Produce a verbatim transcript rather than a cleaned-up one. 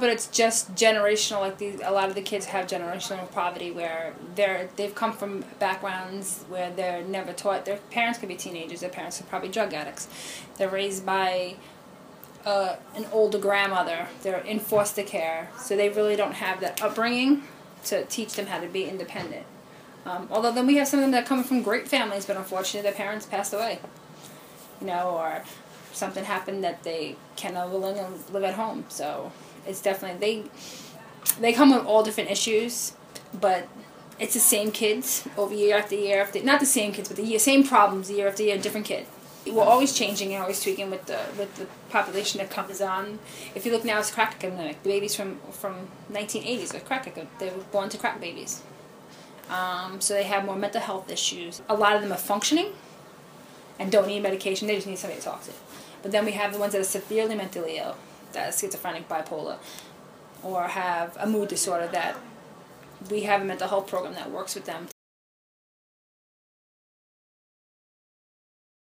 of it's just generational. Like these, a lot of the kids have generational poverty where they're they've come from backgrounds where they're never taught. Their parents could be teenagers. Their parents are probably drug addicts. They're raised by uh, an older grandmother. They're in foster care, so they really don't have that upbringing to teach them how to be independent. Um, although then we have some of them that come from great families, but unfortunately their parents passed away, you know, or something happened that they can no longer live at home. So it's definitely, they they come with all different issues, but it's the same kids over year after year after, not the same kids, but the year, same problems year after year, different kid. We're always changing and always tweaking with the with the population that comes on. If you look now, it's crack epidemic. The babies from from nineteen eighties are crack. They were born to crack babies. Um, so they have more mental health issues. A lot of them are functioning and don't need medication. They just need somebody to talk to. But then we have the ones that are severely mentally ill, that are schizophrenic, bipolar, or have a mood disorder that we have a mental health program that works with them